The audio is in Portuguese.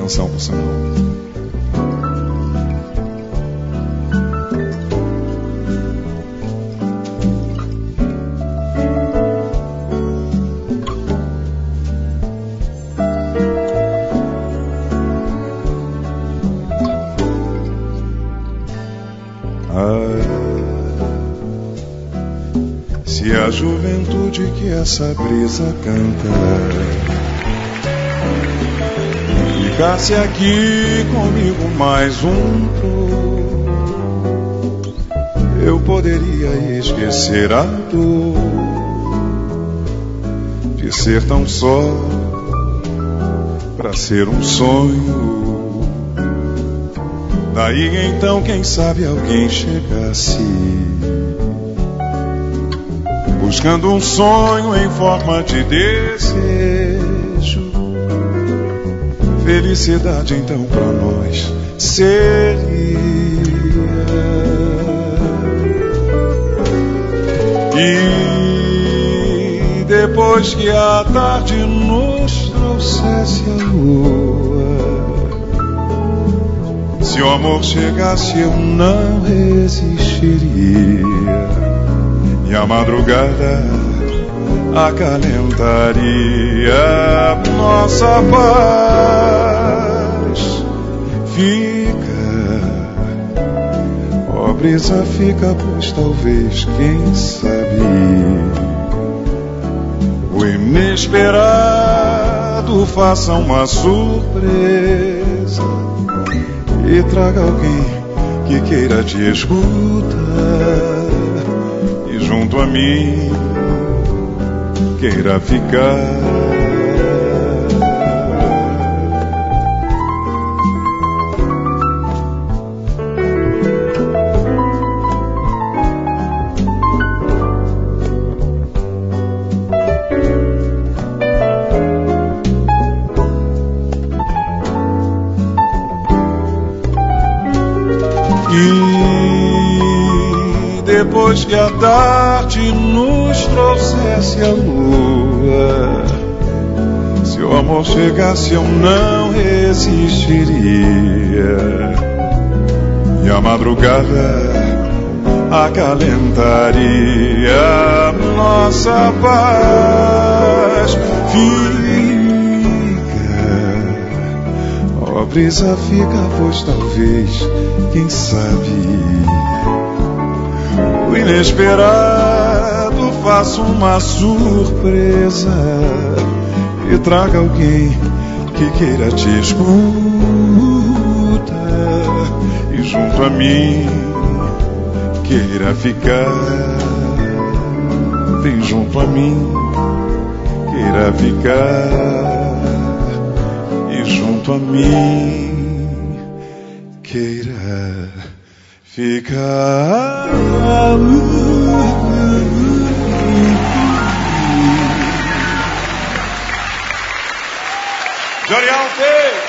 canção, por sinal. Se a juventude que essa brisa canta ficasse aqui comigo mais um pouco, eu poderia esquecer a dor de ser tão só pra ser um sonho. Daí então, quem sabe alguém chegasse buscando um sonho em forma de desejo. Felicidade então pra nós seria. E depois que a tarde nos trouxesse a lua, se o amor chegasse eu não resistiria, e a madrugada acalentaria nossa paz. Fica, ó brisa, fica, pois talvez, quem sabe, o inesperado faça uma surpresa e traga alguém que queira te escutar e junto a mim queira ficar. E depois que a tarde nos trouxesse a lua, se o amor chegasse eu não resistiria, e a madrugada acalentaria nossa paz. Fica, ó brisa, fica, pois talvez, quem sabe, o inesperado faça uma surpresa e traga alguém que queira te escutar e junto a mim queira ficar. Vem junto a mim, queira ficar, e junto a mim queira ficar. Johnny Alves!